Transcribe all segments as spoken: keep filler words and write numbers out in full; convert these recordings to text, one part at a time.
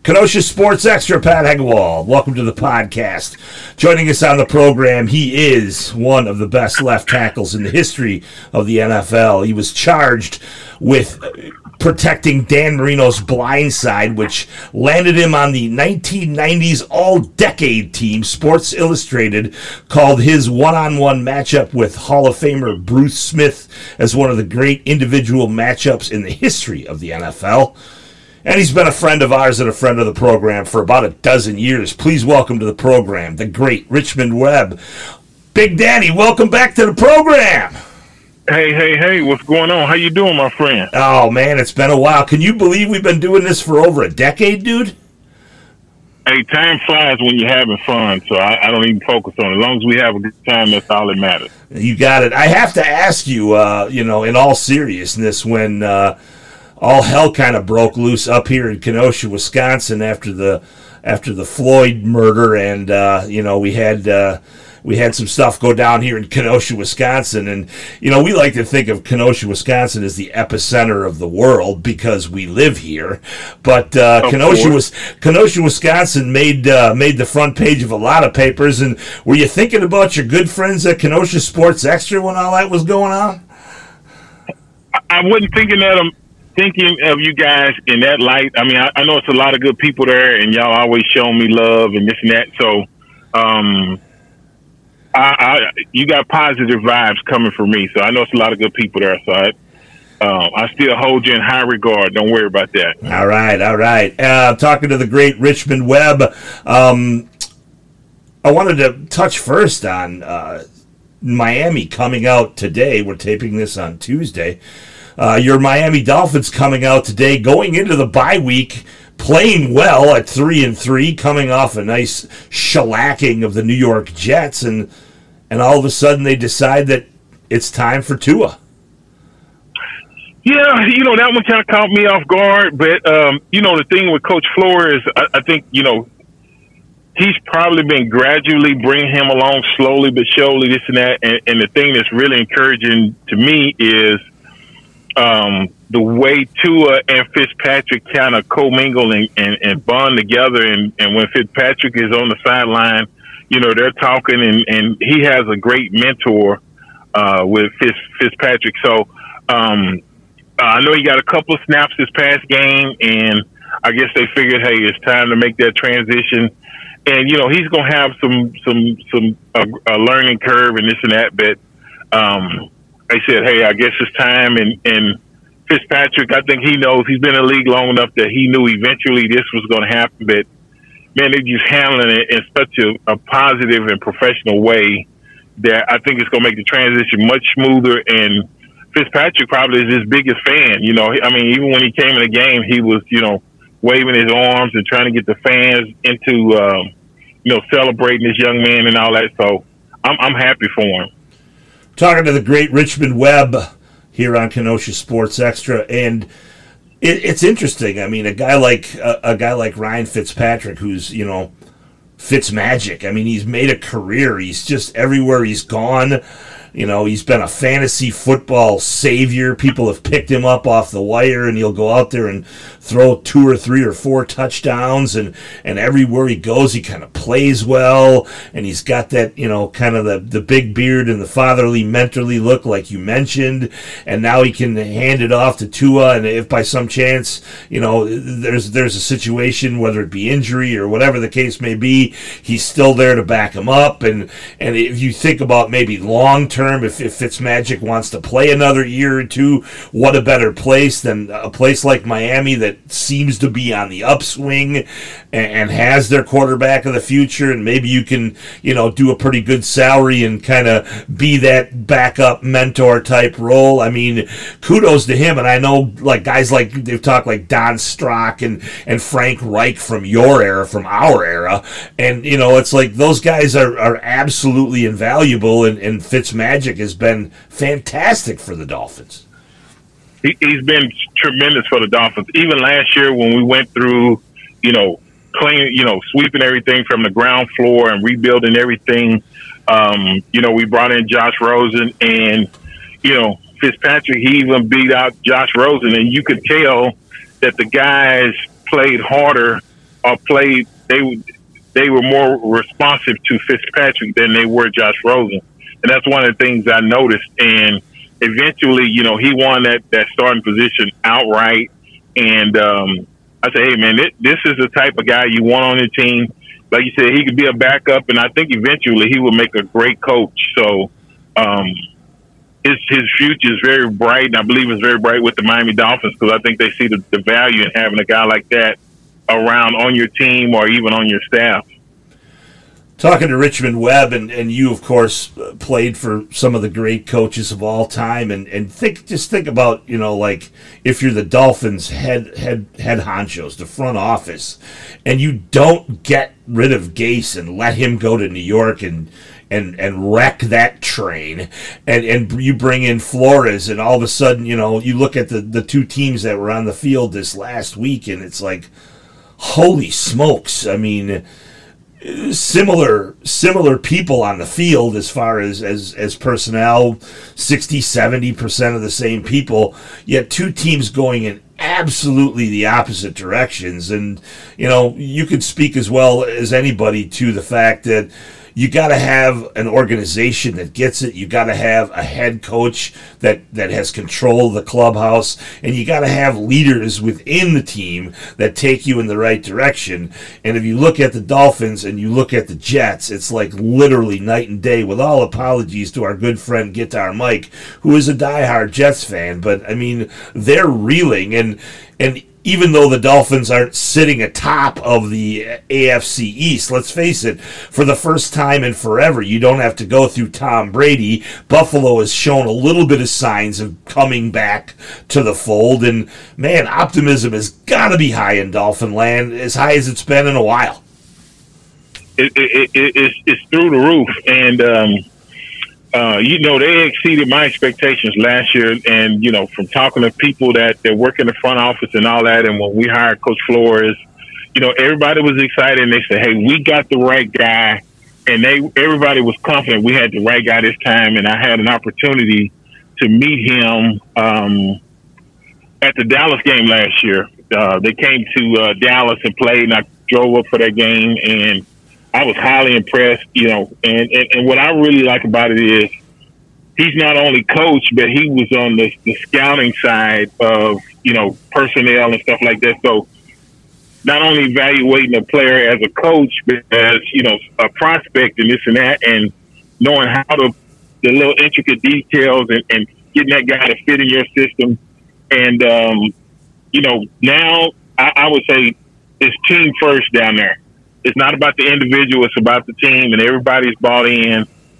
Kenosha Sports Extra, Pat Hegewald. Welcome to the podcast. Joining us on the program, he is one of the best left tackles in the history of the N F L. He was charged with protecting Dan Marino's blind side, which landed him on the nineteen nineties All-Decade team. Sports Illustrated called his one-on-one matchup with Hall of Famer Bruce Smith as one of the great individual matchups in the history of the N F L. And he's been a friend of ours and a friend of the program for about a dozen years. Please welcome to the program the great Richmond Webb. Big Danny, welcome back to the program. Hey, hey, hey, what's going on? How you doing, my friend? Oh, man, it's been a while. Can you believe we've been doing this for over a decade, dude? Hey, time flies when you're having fun, so I, I don't even focus on it. As long as we have a good time, that's all that matters. You got it. I have to ask you, uh, you know, in all seriousness, when uh, all hell kind of broke loose up here in Kenosha, Wisconsin, after the after the Floyd murder, and uh, you know, we had uh, we had some stuff go down here in Kenosha, Wisconsin, and you know, we like to think of Kenosha, Wisconsin as the epicenter of the world because we live here. But uh, Kenosha was Kenosha, Wisconsin made uh, made the front page of a lot of papers. And were you thinking about your good friends at Kenosha Sports Extra when all that was going on? I wasn't thinking that. I'm thinking of you guys in that light. I mean, I, I know it's a lot of good people there, and y'all always show me love and this and that. So, um, I, I you got positive vibes coming from me. So I know it's a lot of good people there. So I, um, I still hold you in high regard. Don't worry about that. All right, all right. Uh, talking to the great Richmond Webb. Um, I wanted to touch first on uh, Miami coming out today. We're taping this on Tuesday. Uh, your Miami Dolphins coming out today, going into the bye week, playing well at three and three, coming off a nice shellacking of the New York Jets, and and all of a sudden they decide that it's time for Tua. Yeah, you know, that one kind of caught me off guard, but um, you know, the thing with Coach Flores, I, I think you know he's probably been gradually bringing him along slowly but surely, this and that, and, and the thing that's really encouraging to me is. Um, the way Tua and Fitzpatrick kind of commingle and, and, and bond together, and, and when Fitzpatrick is on the sideline, you know, they're talking, and, and he has a great mentor uh, with Fitz, Fitzpatrick. So um, I know he got a couple of snaps this past game, and I guess they figured, hey, it's time to make that transition. And, you know, he's going to have some, some, some uh, a learning curve and this and that, but um, they said, hey, I guess it's time. And, and Fitzpatrick, I think he knows he's been in the league long enough that he knew eventually this was going to happen. But, man, they're just handling it in such a, a positive and professional way that I think it's going to make the transition much smoother. And Fitzpatrick probably is his biggest fan. You know, I mean, even when he came in the game, he was, you know, waving his arms and trying to get the fans into, um, you know, celebrating this young man and all that. So I'm, I'm happy for him. Talking to the great Richmond Webb here on Kenosha Sports Extra, and it, it's interesting. I mean, a guy like a, a guy like Ryan Fitzpatrick, who's you know Fitzmagic. I mean, he's made a career. He's just everywhere he's gone. You know, he's been a fantasy football savior. People have picked him up off the wire, and he'll go out there and throw two or three or four touchdowns, and, and everywhere he goes, he kind of plays well, and he's got that, you know, kind of the, the big beard and the fatherly, mentorly look like you mentioned, and now he can hand it off to Tua, and if by some chance, you know, there's there's a situation, whether it be injury or whatever the case may be, he's still there to back him up, and, and if you think about maybe long-term, If, if Fitzmagic wants to play another year or two, what a better place than a place like Miami that seems to be on the upswing and, and has their quarterback of the future, and maybe you can, you know, do a pretty good salary and kind of be that backup mentor type role. I mean, kudos to him, and I know like guys like they've talked like Don Strock and, and Frank Reich from your era, from our era, and you know, it's like those guys are, are absolutely invaluable, and, and Fitzmagic has been fantastic for the Dolphins. He, he's been tremendous for the Dolphins. Even last year when we went through, you know, clean, you know, sweeping everything from the ground floor and rebuilding everything, um, you know, we brought in Josh Rosen, and, you know, Fitzpatrick, he even beat out Josh Rosen, and you could tell that the guys played harder or played, they they were more responsive to Fitzpatrick than they were Josh Rosen, and that's one of the things I noticed. And eventually, you know, he won that, that starting position outright. And um, I said, hey, man, this, this is the type of guy you want on your team. Like you said, he could be a backup, and I think eventually he will make a great coach. So um, his his future is very bright, and I believe it's very bright with the Miami Dolphins because I think they see the, the value in having a guy like that around on your team or even on your staff. Talking to Richmond Webb, and, and you, of course, played for some of the great coaches of all time, and, and think just think about, you know, like if you're the Dolphins head head head honchos, the front office, and you don't get rid of Gase and let him go to New York and and and wreck that train, and and you bring in Flores, and all of a sudden, you know, you look at the, the two teams that were on the field this last week, and it's like, holy smokes, I mean, similar similar people on the field as far as, as, as personnel, sixty, seventy percent of the same people, yet two teams going in absolutely the opposite directions. And, you know, you could speak as well as anybody to the fact that you got to have an organization that gets it. You got to have a head coach that, that has control of the clubhouse, and you got to have leaders within the team that take you in the right direction. And if you look at the Dolphins and you look at the Jets, it's like literally night and day, with all apologies to our good friend Guitar Mike, who is a diehard Jets fan. But, I mean, they're reeling, and and even though the Dolphins aren't sitting atop of the A F C East, let's face it, for the first time in forever, you don't have to go through Tom Brady. Buffalo has shown a little bit of signs of coming back to the fold, and, man, optimism has got to be high in Dolphin land, as high as it's been in a while. It, it, it, it's, it's through the roof, and um, Uh, you know, they exceeded my expectations last year. And, you know, from talking to people that, that work in the front office and all that, and when we hired Coach Flores, you know, everybody was excited, and they said, hey, we got the right guy. And they everybody was confident we had the right guy this time. And I had an opportunity to meet him um, at the Dallas game last year. Uh, they came to uh, Dallas and played, and I drove up for that game, and I was highly impressed, you know, and, and, and what I really like about it is he's not only coach, but he was on the, the scouting side of, you know, personnel and stuff like that. So not only evaluating a player as a coach, but as, you know, a prospect and this and that, and knowing how to, the little intricate details and, and getting that guy to fit in your system. And, um, you know, now I, I would say it's team first down there. It's not about the individual; it's about the team, and everybody's bought in,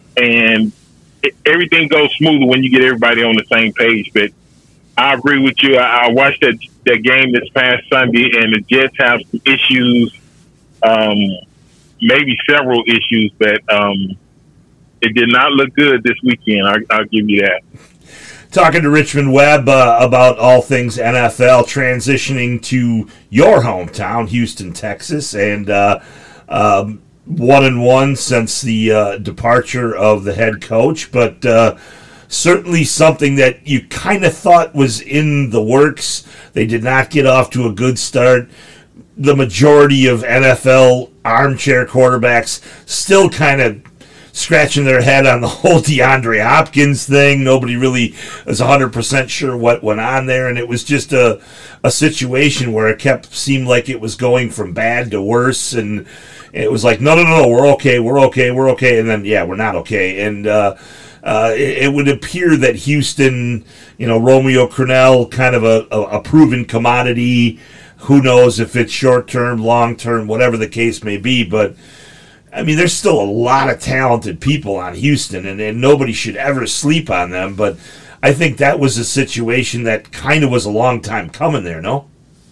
and it, everything goes smoother when you get everybody on the same page. But I agree with you. I, I watched that that game this past Sunday, and the Jets have some issues, um, maybe several issues, but um, it did not look good this weekend. I, I'll give you that. Talking to Richmond Webb uh, about all things N F L, transitioning to your hometown, Houston, Texas, and uh, um, one and one since the uh, departure of the head coach, but uh, certainly something that you kind of thought was in the works. They did not get off to a good start. The majority of N F L armchair quarterbacks still kind of scratching their head on the whole DeAndre Hopkins thing. Nobody really was one hundred percent sure what went on there, and it was just a a situation where it kept seemed like it was going from bad to worse, and it was like, no, no, no, we're okay, we're okay, we're okay, and then, yeah, we're not okay. And uh, uh, it, it would appear that Houston, you know, Romeo Crennel, kind of a, a, a proven commodity. Who knows if it's short-term, long-term, whatever the case may be, but I mean, there's still a lot of talented people on Houston, and, and nobody should ever sleep on them. But I think that was a situation that kind of was a long time coming there, no?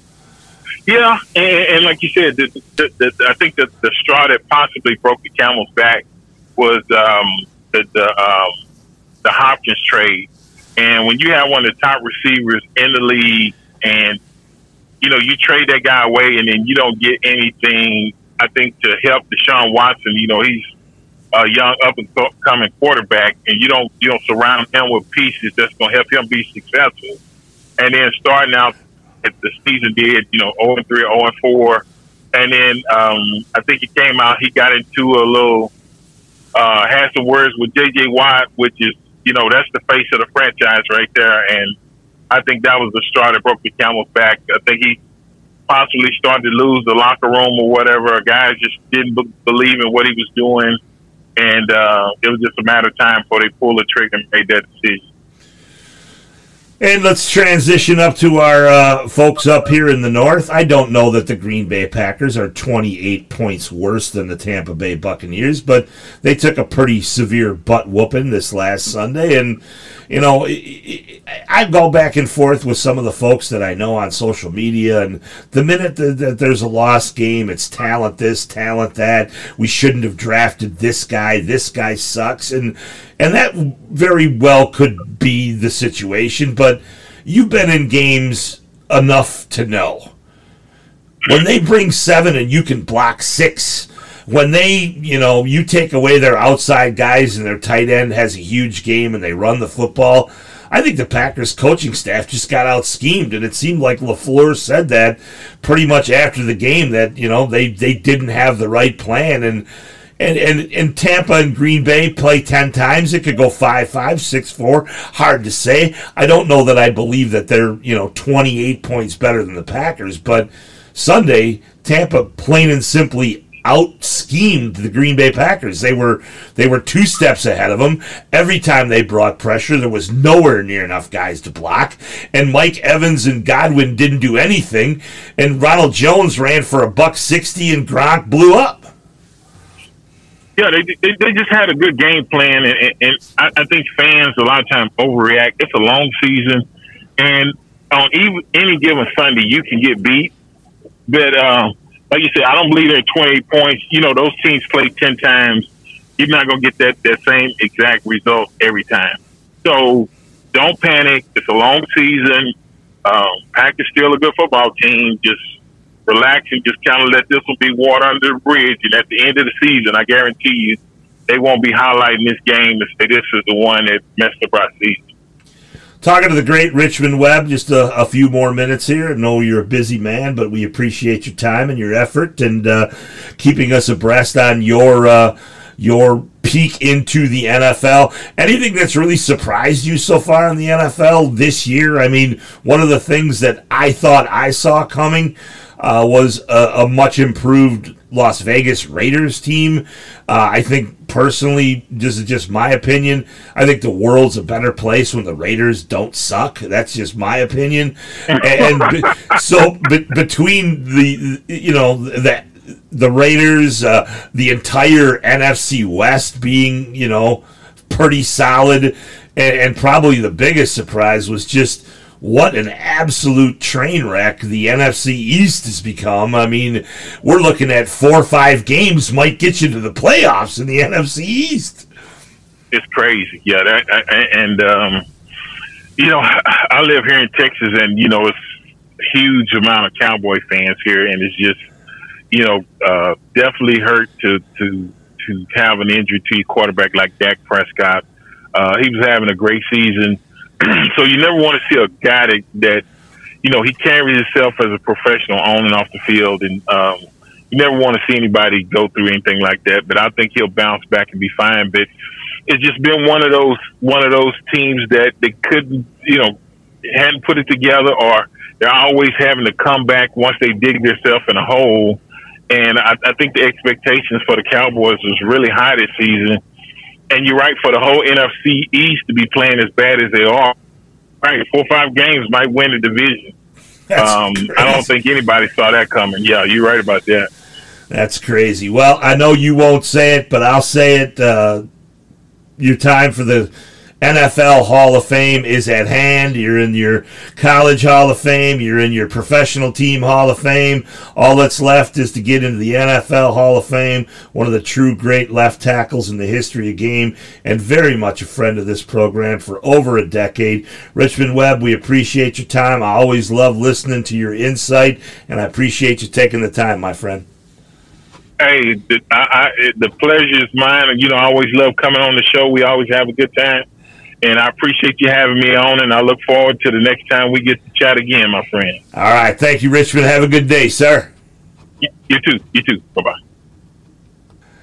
Yeah, and, and like you said, the, the, the, I think that the straw that possibly broke the camel's back was um, the the, um, the Hopkins trade. And when you have one of the top receivers in the league, and you know you trade that guy away, and then you don't get anything, I think, to help Deshaun Watson. You know, he's a young up and coming quarterback, and you don't you don't surround him with pieces that's going to help him be successful. And then starting out at the season did, you know, oh and three, oh and four, and then um, I think he came out. He got into a little, uh, had some words with J J Watt, which is, you know, that's the face of the franchise right there. And I think that was the straw that broke the camel's back. I think he possibly started to lose the locker room or whatever. Guys just didn't b- believe in what he was doing, and uh, it was just a matter of time before they pulled the trigger and made that decision. And let's transition up to our uh, folks up here in the north. I don't know that the Green Bay Packers are twenty-eight points worse than the Tampa Bay Buccaneers, but they took a pretty severe butt whooping this last Sunday. And, you know, I go back and forth with some of the folks that I know on social media, and the minute that, that there's a lost game, it's talent this, talent that. We shouldn't have drafted this guy. This guy sucks. And and that very well could be the situation, but you've been in games enough to know. When they bring seven and you can block six, when they, you know, you take away their outside guys and their tight end has a huge game and they run the football, I think the Packers coaching staff just got out schemed, and it seemed like LaFleur said that pretty much after the game, that, you know, they, they didn't have the right plan. And And, and and Tampa and Green Bay play ten times. It could go five five, six four. Hard to say. I don't know that I believe that they're, you know, twenty-eight points better than the Packers. But Sunday, Tampa plain and simply out-schemed the Green Bay Packers. They were they were two steps ahead of them. Every time they brought pressure, there was nowhere near enough guys to block. And Mike Evans and Godwin didn't do anything. And Ronald Jones ran for a buck sixty, and Gronk blew up. Yeah, they, they they just had a good game plan, and, and, and I, I think fans a lot of times overreact. It's a long season, and on even, any given Sunday, you can get beat. But um, like you said, I don't believe they're twenty-eight points. You know, those teams play ten times. You're not going to get that, that same exact result every time. So don't panic. It's a long season. Um, Packers still a good football team. Just relax and just kind of let this one be water under the bridge. And at the end of the season, I guarantee you, they won't be highlighting this game to say this is the one that messed up our season. Talking to the great Richmond Webb, just a, a few more minutes here. I know you're a busy man, but we appreciate your time and your effort and uh, keeping us abreast on your uh, your peek into the N F L. Anything that's really surprised you so far in the N F L this year? I mean, one of the things that I thought I saw coming Uh, was a, a much improved Las Vegas Raiders team. Uh, I think personally, this is just my opinion, I think the world's a better place when the Raiders don't suck. That's just my opinion. And, and so be, between the, you know, the, the Raiders, uh, the entire N F C West being, you know, pretty solid, and, and probably the biggest surprise was just what an absolute train wreck the N F C East has become. I mean, we're looking at four or five games might get you to the playoffs in the N F C East. It's crazy. Yeah, that, and, um, you know, I live here in Texas, and, you know, it's a huge amount of Cowboy fans here, and it's just, you know, uh, definitely hurt to, to, to have an injury to your quarterback like Dak Prescott. Uh, he was having a great season. So you never want to see a guy that, that, you know, he carries himself as a professional on and off the field. And um, you never want to see anybody go through anything like that. But I think he'll bounce back and be fine. But it's just been one of those one of those teams that they couldn't, you know, hadn't put it together, or they're always having to come back once they dig themselves in a hole. And I, I think the expectations for the Cowboys was really high this season. And you're right, for the whole N F C East to be playing as bad as they are, right, four or five games might win the division. Um, I don't think anybody saw that coming. Yeah, you're right about that. That's crazy. Well, I know you won't say it, but I'll say it. Uh, your time for the N F L Hall of Fame is at hand. You're in your college Hall of Fame. You're in your professional team Hall of Fame. All that's left is to get into the N F L Hall of Fame. One of the true great left tackles in the history of game, and very much a friend of this program for over a decade. Richmond Webb, we appreciate your time. I always love listening to your insight, and I appreciate you taking the time, my friend. Hey, the, I, I, the pleasure is mine. And, you know, I always love coming on the show. We always have a good time. And I appreciate you having me on, and I look forward to the next time we get to chat again, my friend. All right. Thank you, Richmond. Have a good day, sir. You, you too. You too. Bye bye.